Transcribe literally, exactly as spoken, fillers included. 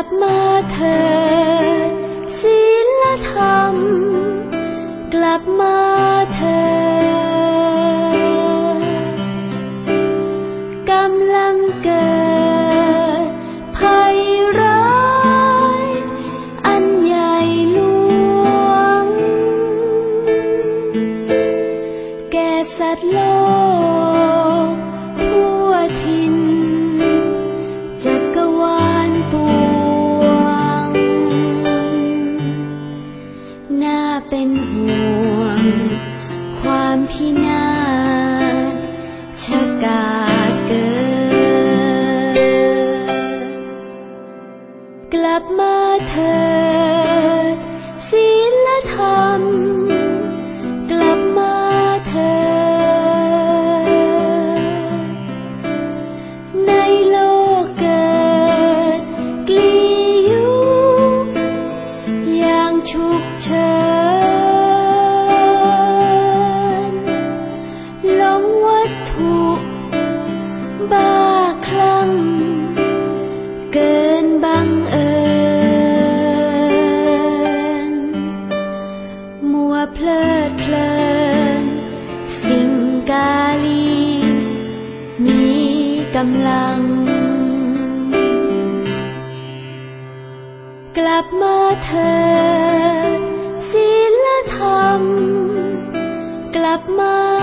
บมาเถิดศีลธรรมกลับมาเถิดกำลังเกิดภัยร้ายอันใหญ่หลวงแก่สัตว์โลกทั่วถิ่นจักรวาลปวงน่าเป็นห่วงความพินาศชะกาจเกิดกลับมาเถิดศีลธรรมกลับมาเถิดในโลกเกิดกลียุคอย่างฉุกเฉินหลงวัตถุบ้าคลั่งเกินบังเอิญมัวเพลิดเพลินสิ่งกาลีมีกำลังกลับมาเถิดศีลธรรมกลับมา